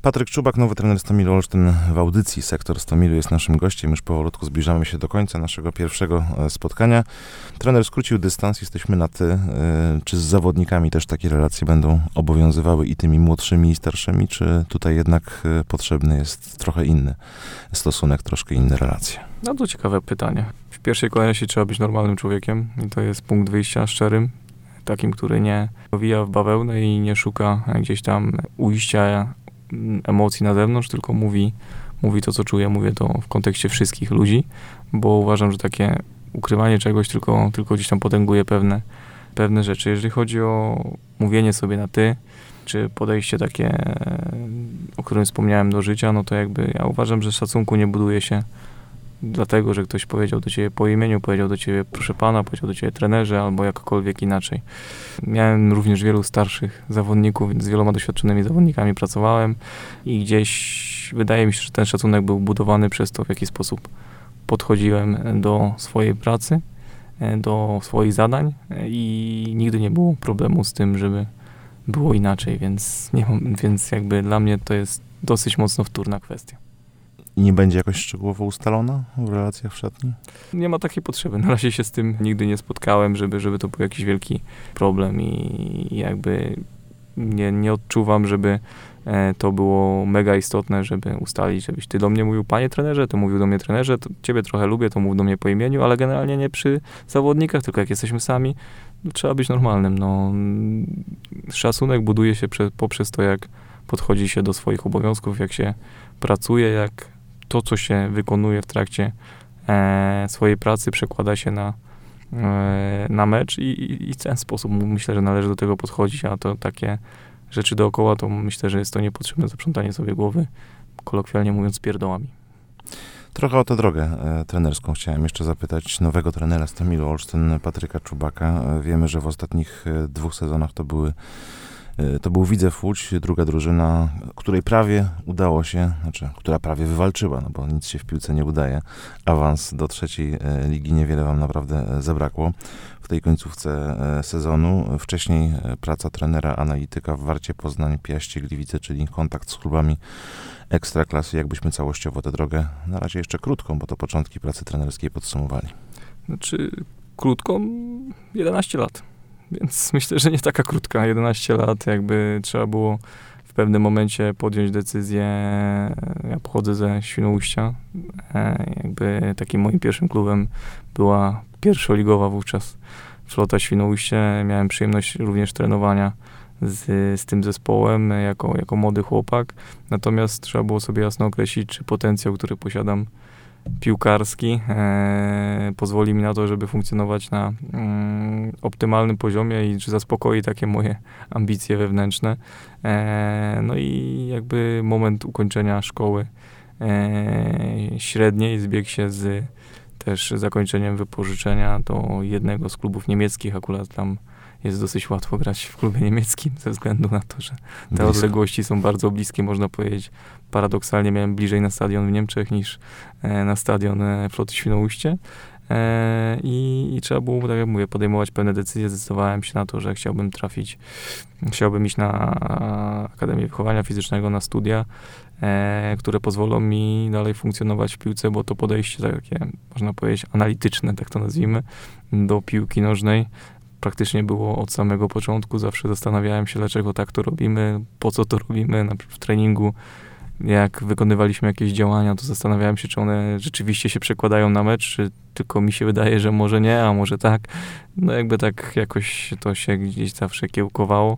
Patryk Czubak, nowy trener Stomilu Olsztyn w audycji Sektor Stomilu jest naszym gościem. Już powolutku zbliżamy się do końca naszego pierwszego spotkania. Trener skrócił dystans, jesteśmy na ty. Czy z zawodnikami też takie relacje będą obowiązywały i tymi młodszymi i starszymi, czy tutaj jednak potrzebny jest trochę inny stosunek, troszkę inne relacje? No to ciekawe pytanie. W pierwszej kolejności trzeba być normalnym człowiekiem i to jest punkt wyjścia, szczerym. Takim, który nie owija w bawełnę i nie szuka gdzieś tam ujścia emocji na zewnątrz, tylko mówi to, co czuje. Mówię to w kontekście wszystkich ludzi, bo uważam, że takie ukrywanie czegoś tylko gdzieś tam potęguje pewne rzeczy. Jeżeli chodzi o mówienie sobie na ty, czy podejście takie, o którym wspomniałem, do życia, no to jakby ja uważam, że szacunku nie buduje się dlatego, że ktoś powiedział do ciebie po imieniu, powiedział do ciebie proszę pana, powiedział do ciebie trenerze, albo jakkolwiek inaczej. Miałem również wielu starszych zawodników, więc z wieloma doświadczonymi zawodnikami pracowałem i gdzieś wydaje mi się, że ten szacunek był budowany przez to, w jaki sposób podchodziłem do swojej pracy, do swoich zadań i nigdy nie było problemu z tym, żeby było inaczej, więc jakby dla mnie to jest dosyć mocno wtórna kwestia. I nie będzie jakoś szczegółowo ustalona w relacjach w szatni? Nie ma takiej potrzeby. Na razie się z tym nigdy nie spotkałem, żeby to był jakiś wielki problem i jakby nie odczuwam, żeby to było mega istotne, żeby ustalić, żebyś ty do mnie mówił panie trenerze, ty mówił do mnie trenerze, to ciebie trochę lubię, to mów do mnie po imieniu, ale generalnie nie przy zawodnikach, tylko jak jesteśmy sami, no, trzeba być normalnym. No, szacunek buduje się poprzez to, jak podchodzi się do swoich obowiązków, jak się pracuje, jak to, co się wykonuje w trakcie swojej pracy, przekłada się na mecz i w ten sposób myślę, że należy do tego podchodzić, a to takie rzeczy dookoła, to myślę, że jest to niepotrzebne zaprzątanie sobie głowy, kolokwialnie mówiąc, pierdołami. Trochę o tę drogę trenerską chciałem jeszcze zapytać nowego trenera Stomilu Olsztyn, Patryka Czubaka. Wiemy, że w ostatnich 2 sezonach to był Widzew Łódź, druga drużyna, której prawie udało się, która prawie wywalczyła, no bo nic się w piłce nie udaje. Awans do 3. ligi, niewiele wam naprawdę zabrakło w tej końcówce sezonu. Wcześniej praca trenera analityka w Warcie Poznań, Piaście Gliwice, czyli kontakt z klubami ekstraklasy. Jakbyśmy całościowo tę drogę, na razie jeszcze krótką, bo to początki pracy trenerskiej, podsumowali? Znaczy krótką 11 lat. Więc myślę, że nie taka krótka. 11 lat, jakby trzeba było w pewnym momencie podjąć decyzję. Ja pochodzę ze Świnoujścia. Jakby takim moim pierwszym klubem była pierwszoligowa wówczas Flota Świnoujście. Miałem przyjemność również trenowania z tym zespołem jako młody chłopak. Natomiast trzeba było sobie jasno określić, czy potencjał, który posiadam, piłkarski, pozwoli mi na to, żeby funkcjonować na optymalnym poziomie i czy zaspokoi takie moje ambicje wewnętrzne. No i jakby moment ukończenia szkoły średniej zbiegł się z też zakończeniem wypożyczenia do jednego z klubów niemieckich. Akurat tam jest dosyć łatwo grać w klubie niemieckim ze względu na to, że te odległości są bardzo bliskie, można powiedzieć. Paradoksalnie miałem bliżej na stadion w Niemczech niż na stadion Floty Świnoujście. I trzeba było, tak jak mówię, podejmować pewne decyzje. Zdecydowałem się na to, że chciałbym iść na Akademię Wychowania Fizycznego, na studia, które pozwolą mi dalej funkcjonować w piłce, bo to podejście takie, można powiedzieć, analityczne, tak to nazwijmy, do piłki nożnej praktycznie było od samego początku. Zawsze zastanawiałem się, dlaczego tak to robimy, po co to robimy. Na przykład w treningu, jak wykonywaliśmy jakieś działania, to zastanawiałem się, czy one rzeczywiście się przekładają na mecz, czy tylko mi się wydaje, że może nie, a może tak. No jakby tak jakoś to się gdzieś zawsze kiełkowało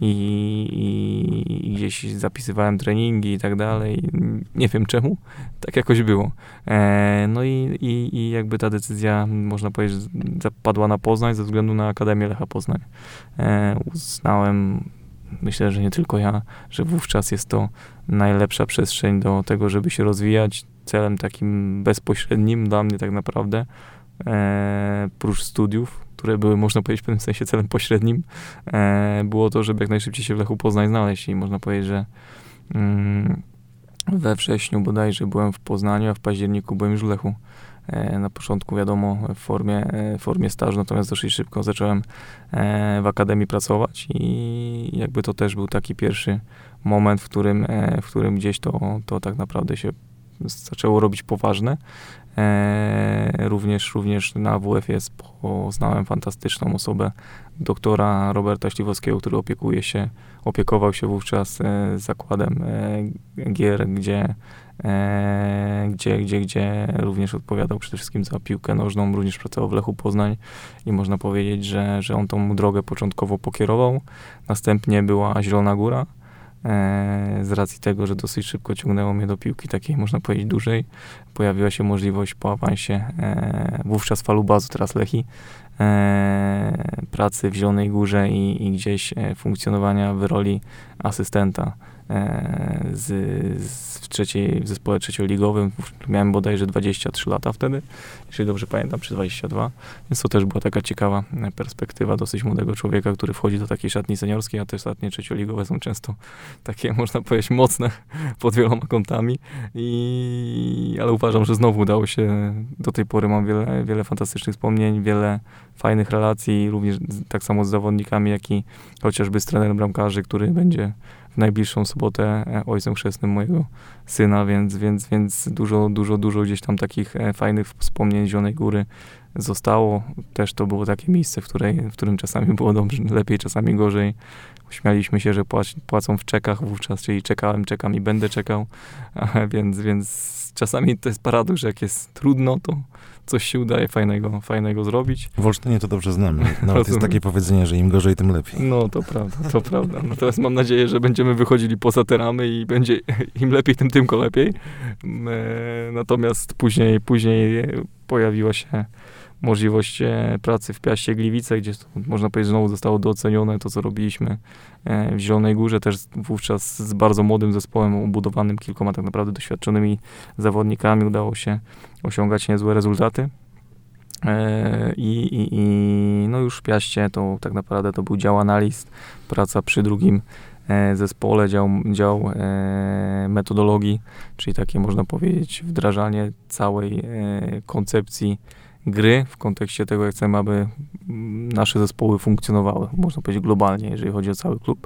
i gdzieś zapisywałem treningi i tak dalej. Nie wiem czemu, tak jakoś było. No i jakby ta decyzja, można powiedzieć, zapadła na Poznań ze względu na Akademię Lecha Poznań. Uznałem, myślę, że nie tylko ja, że wówczas jest to najlepsza przestrzeń do tego, żeby się rozwijać. Celem takim bezpośrednim dla mnie tak naprawdę, prócz studiów, które były, można powiedzieć, w pewnym sensie celem pośrednim, było to, żeby jak najszybciej się w Lechu Poznań znaleźć i można powiedzieć, We wrześniu bodajże byłem w Poznaniu, a w październiku byłem już w Lechu. Na początku wiadomo w formie stażu, natomiast dosyć szybko zacząłem w akademii pracować i jakby to też był taki pierwszy moment, w którym gdzieś to tak naprawdę się zaczęło robić poważne. Również na WF-ie poznałem fantastyczną osobę, doktora Roberta Śliwowskiego, który opiekował się wówczas zakładem gier, gdzie również odpowiadał przede wszystkim za piłkę nożną, również pracował w Lechu Poznań i można powiedzieć, że on tą drogę początkowo pokierował. Następnie była Zielona Góra, z racji tego, że dosyć szybko ciągnęło mnie do piłki takiej, można powiedzieć, dużej. Pojawiła się możliwość po awansie wówczas Falubazu, teraz Lechi, pracy w Zielonej Górze i gdzieś funkcjonowania w roli asystenta w zespole trzecioligowym. Miałem bodajże 23 lata wtedy, jeśli dobrze pamiętam, czy 22, więc to też była taka ciekawa perspektywa dosyć młodego człowieka, który wchodzi do takiej szatni seniorskiej, a te szatnie trzecioligowe są często takie, można powiedzieć, mocne pod wieloma kątami, ale uważam, że znowu udało się, do tej pory mam wiele fantastycznych wspomnień, wiele fajnych relacji, również tak samo z zawodnikami, jak i chociażby z trenerem bramkarzy, który będzie w najbliższą sobotę ojcem chrzestnym mojego syna, więc dużo gdzieś tam takich fajnych wspomnień z Zielonej Góry zostało. Też to było takie miejsce, w którym czasami było dobrze, lepiej, czasami gorzej. Śmialiśmy się, że płacą w czekach wówczas, czyli czekam i będę czekał, więc czasami to jest paradoks, że jak jest trudno, to coś się udaje fajnego zrobić. W Olsztynie to dobrze znamy. Nawet jest takie powiedzenie, że im gorzej, tym lepiej. No, to prawda. Natomiast mam nadzieję, że będziemy wychodzili poza te ramy i będzie im lepiej, tym tylko lepiej. Natomiast później pojawiła się możliwość pracy w Piaście Gliwice, gdzie można powiedzieć, że znowu zostało docenione to, co robiliśmy w Zielonej Górze, też wówczas z bardzo młodym zespołem obudowanym kilkoma tak naprawdę doświadczonymi zawodnikami udało się osiągać niezłe rezultaty. No już w Piaście to tak naprawdę to był dział analiz, praca przy drugim zespole, dział metodologii, czyli takie można powiedzieć wdrażanie całej koncepcji gry w kontekście tego, jak chcemy, aby nasze zespoły funkcjonowały, można powiedzieć globalnie, jeżeli chodzi o cały klub.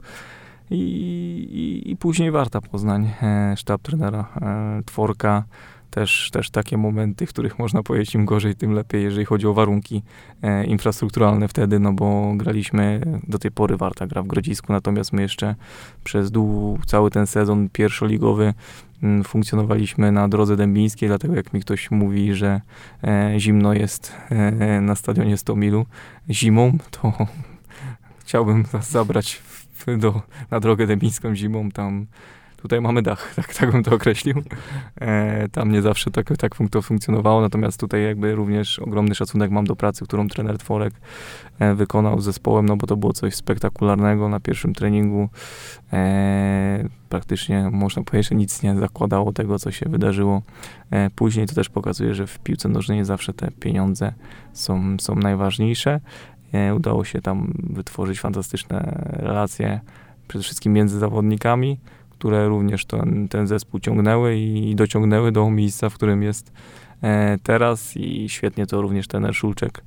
I później Warta Poznań, sztab trenera Tworka, też takie momenty, w których można powiedzieć im gorzej, tym lepiej, jeżeli chodzi o warunki infrastrukturalne wtedy, no bo graliśmy, do tej pory Warta gra w Grodzisku, natomiast my jeszcze przez cały ten sezon pierwszoligowy funkcjonowaliśmy na drodze dębińskiej, dlatego jak mi ktoś mówi, że zimno jest na stadionie Stomilu zimą, to chciałbym was zabrać na drogę dębińską zimą, tutaj mamy dach, tak bym to określił. Tam nie zawsze tak to funkcjonowało, natomiast tutaj jakby również ogromny szacunek mam do pracy, którą trener Tworek wykonał z zespołem, no bo to było coś spektakularnego na pierwszym treningu. Praktycznie można powiedzieć, że nic nie zakładało tego, co się wydarzyło później. To też pokazuje, że w piłce nożnej nie zawsze te pieniądze są najważniejsze. Udało się tam wytworzyć fantastyczne relacje, przede wszystkim między zawodnikami, które również ten zespół ciągnęły i dociągnęły do miejsca, w którym jest teraz i świetnie to również trener Szulczek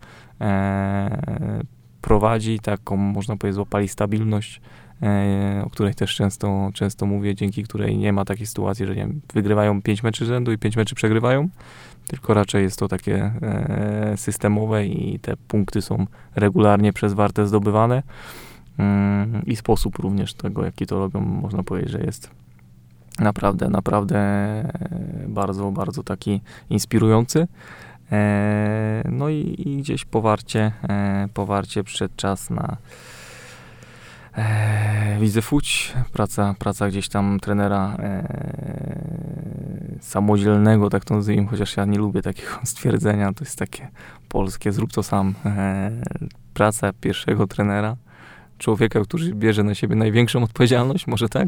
prowadzi, taką można powiedzieć złapali stabilność, o której też często mówię, dzięki której nie ma takiej sytuacji, że nie wiem, wygrywają 5 meczy z rzędu i 5 meczy przegrywają, tylko raczej jest to takie systemowe i te punkty są regularnie przez Wartę zdobywane. I sposób również tego, jaki to robią, można powiedzieć, że jest naprawdę bardzo, bardzo taki inspirujący. No i gdzieś po Warcie przyszedł czas na Widzew Łódź, praca gdzieś tam trenera samodzielnego, tak to nazwijmy, chociaż ja nie lubię takiego stwierdzenia, to jest takie polskie, zrób to sam. Praca pierwszego trenera, człowieka, który bierze na siebie największą odpowiedzialność, może tak,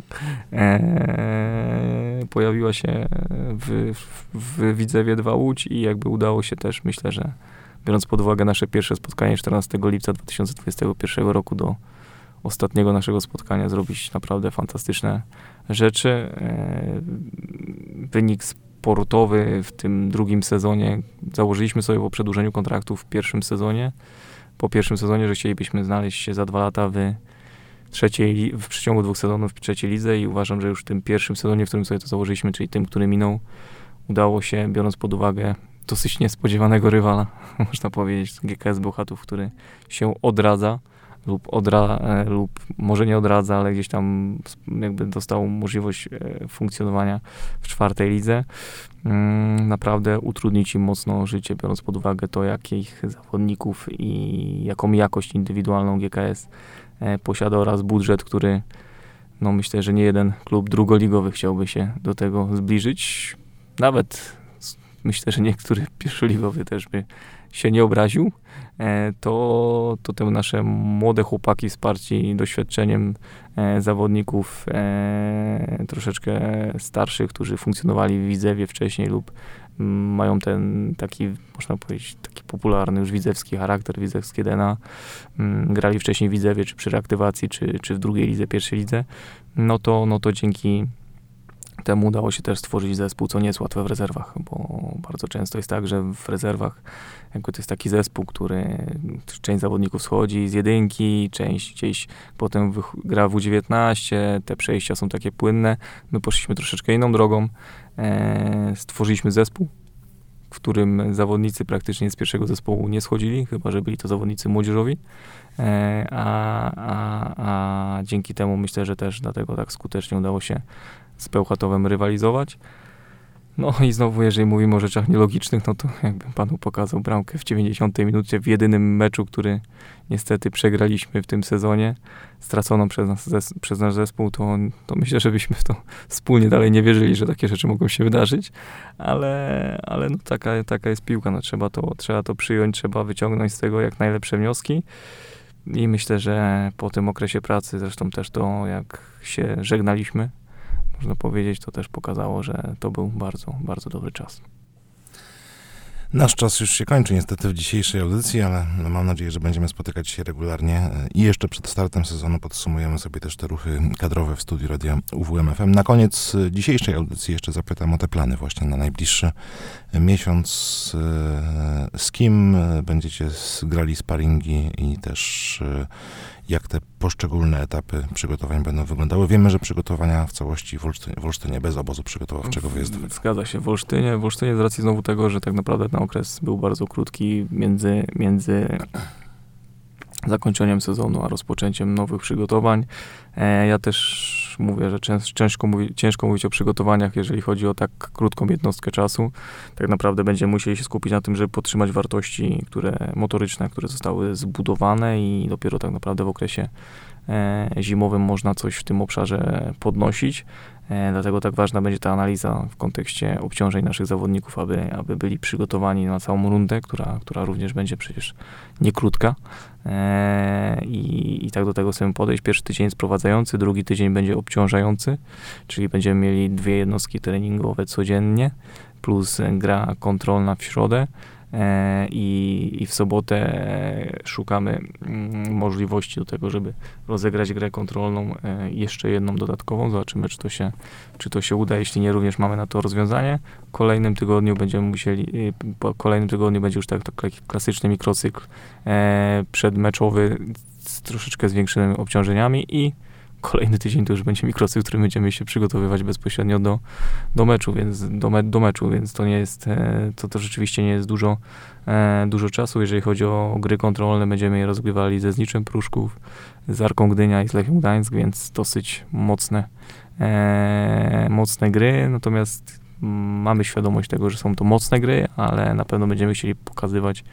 pojawiła się w Widzewie 2 Łódź i jakby udało się też, myślę, że biorąc pod uwagę nasze pierwsze spotkanie 14 lipca 2021 roku do ostatniego naszego spotkania zrobić naprawdę fantastyczne rzeczy. wynik sportowy w tym drugim sezonie. Założyliśmy sobie po przedłużeniu kontraktu w pierwszym sezonie, że chcielibyśmy znaleźć się za 2 lata w przeciągu 2 sezonów w trzeciej lidze i uważam, że już w tym pierwszym sezonie, w którym sobie to założyliśmy, czyli tym, który minął, udało się, biorąc pod uwagę dosyć niespodziewanego rywala, można powiedzieć, GKS Bełchatów, który się odradza lub może nie odradza, ale gdzieś tam jakby dostał możliwość funkcjonowania w 4. lidze. Naprawdę utrudnić im mocno życie, biorąc pod uwagę to, jakich zawodników i jaką jakość indywidualną GKS posiada oraz budżet, który myślę, że nie jeden klub drugoligowy chciałby się do tego zbliżyć. Nawet myślę, że niektóry pierwszoligowy też by się nie obraził. To te nasze młode chłopaki wsparci doświadczeniem zawodników troszeczkę starszych, którzy funkcjonowali w Widzewie wcześniej lub mają ten taki, można powiedzieć, taki popularny już widzewski charakter, widzewskie DNA. Grali wcześniej w Widzewie, czy przy reaktywacji, czy w drugiej lidze, pierwszej lidze. No to dzięki temu udało się też stworzyć zespół, co nie jest łatwe w rezerwach, bo bardzo często jest tak, że w rezerwach jakby to jest taki zespół, który część zawodników schodzi z jedynki, część gdzieś potem gra w U19, te przejścia są takie płynne. My poszliśmy troszeczkę inną drogą, stworzyliśmy zespół, w którym zawodnicy praktycznie z pierwszego zespołu nie schodzili, chyba że byli to zawodnicy młodzieżowi, a dzięki temu myślę, że też dlatego tak skutecznie udało się z Bełchatowem rywalizować. No i znowu, jeżeli mówimy o rzeczach nielogicznych, no to jakbym panu pokazał bramkę w 90 minucie w jedynym meczu, który niestety przegraliśmy w tym sezonie, straconą przez nasz zespół, to myślę, że byśmy w to wspólnie dalej nie wierzyli, że takie rzeczy mogą się wydarzyć, ale no taka jest piłka, no trzeba to przyjąć, trzeba wyciągnąć z tego jak najlepsze wnioski i myślę, że po tym okresie pracy, zresztą też to jak się żegnaliśmy, można powiedzieć, to też pokazało, że to był bardzo, bardzo dobry czas. Nasz czas już się kończy niestety w dzisiejszej audycji, ale mam nadzieję, że będziemy spotykać się regularnie i jeszcze przed startem sezonu podsumujemy sobie też te ruchy kadrowe w studiu Radia UWM FM. Na koniec dzisiejszej audycji jeszcze zapytam o te plany właśnie na najbliższy miesiąc. Z kim będziecie grali sparingi i też jak te poszczególne etapy przygotowań będą wyglądały. Wiemy, że przygotowania w całości w Olsztynie bez obozu przygotowawczego wyjazdowego. Zgadza się, w Olsztynie z racji znowu tego, że tak naprawdę ten okres był bardzo krótki między zakończeniem sezonu a rozpoczęciem nowych przygotowań. Ja też mówię, że ciężko mówić o przygotowaniach, jeżeli chodzi o tak krótką jednostkę czasu. Tak naprawdę będziemy musieli się skupić na tym, żeby podtrzymać wartości motoryczne, które zostały zbudowane i dopiero tak naprawdę w okresie zimowym można coś w tym obszarze podnosić. Dlatego tak ważna będzie ta analiza w kontekście obciążeń naszych zawodników, aby byli przygotowani na całą rundę, która również będzie przecież nie krótka. I tak do tego chcemy podejść. Pierwszy tydzień jest sprowadzający, drugi tydzień będzie obciążający, czyli będziemy mieli 2 jednostki treningowe codziennie, plus gra kontrolna w środę. I w sobotę szukamy możliwości do tego, żeby rozegrać grę kontrolną jeszcze jedną dodatkową. Zobaczymy, czy to się uda. Jeśli nie, również mamy na to rozwiązanie. W kolejnym tygodniu będzie już tak klasyczny mikrocykl przedmeczowy z troszeczkę zwiększonymi obciążeniami i kolejny tydzień to już będzie mikrocykl, w którym będziemy się przygotowywać bezpośrednio do meczu, więc to nie jest, to rzeczywiście nie jest dużo czasu. Jeżeli chodzi o gry kontrolne, będziemy je rozgrywali ze Zniczem Pruszków, z Arką Gdynia i z Lechią Gdańsk, więc dosyć mocne gry, natomiast mamy świadomość tego, że są to mocne gry, ale na pewno będziemy chcieli pokazywać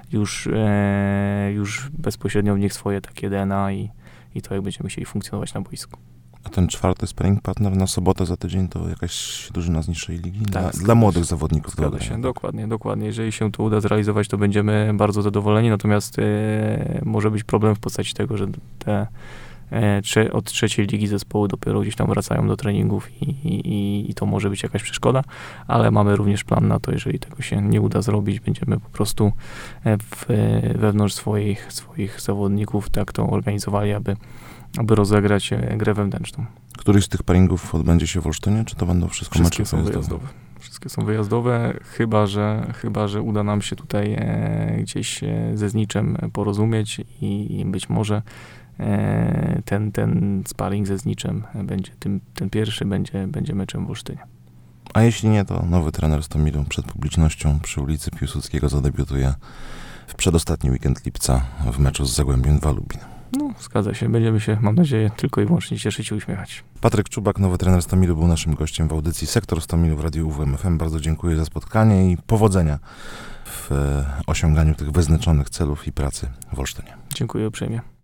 już bezpośrednio w nich swoje takie DNA i to, jak będziemy chcieli funkcjonować na boisku. A ten 4. sparring partner na sobotę za tydzień to jakaś drużyna z niższej ligi? Tak, dla młodych zawodników. Zgadza się, dokładnie. Jeżeli się to uda zrealizować, to będziemy bardzo zadowoleni, natomiast może być problem w postaci tego, że te od trzeciej ligi zespoły dopiero gdzieś tam wracają do treningów i to może być jakaś przeszkoda, ale mamy również plan na to, jeżeli tego się nie uda zrobić, będziemy po prostu wewnątrz swoich zawodników tak to organizowali, aby rozegrać grę wewnętrzną. Któryś z tych paringów odbędzie się w Olsztynie, czy to będą wszystkie mecze są wyjazdowe? Wszystkie są wyjazdowe, chyba że uda nam się tutaj gdzieś ze Zniczem porozumieć i być może ten sparring ze Zniczem będzie ten pierwszy będzie meczem w Olsztynie. A jeśli nie, to nowy trener z Tomilą przed publicznością przy ulicy Piłsudskiego zadebiutuje w przedostatni weekend lipca w meczu z Zagłębiem 2 Lubin. No, zgadza się. Będziemy się, mam nadzieję, tylko i wyłącznie cieszyć i uśmiechać. Patryk Czubak, nowy trener z Tomilu, był naszym gościem w audycji Sektor z Tomilu w Radiu UWM FM. Bardzo dziękuję za spotkanie i powodzenia w osiąganiu tych wyznaczonych celów i pracy w Olsztynie. Dziękuję uprzejmie.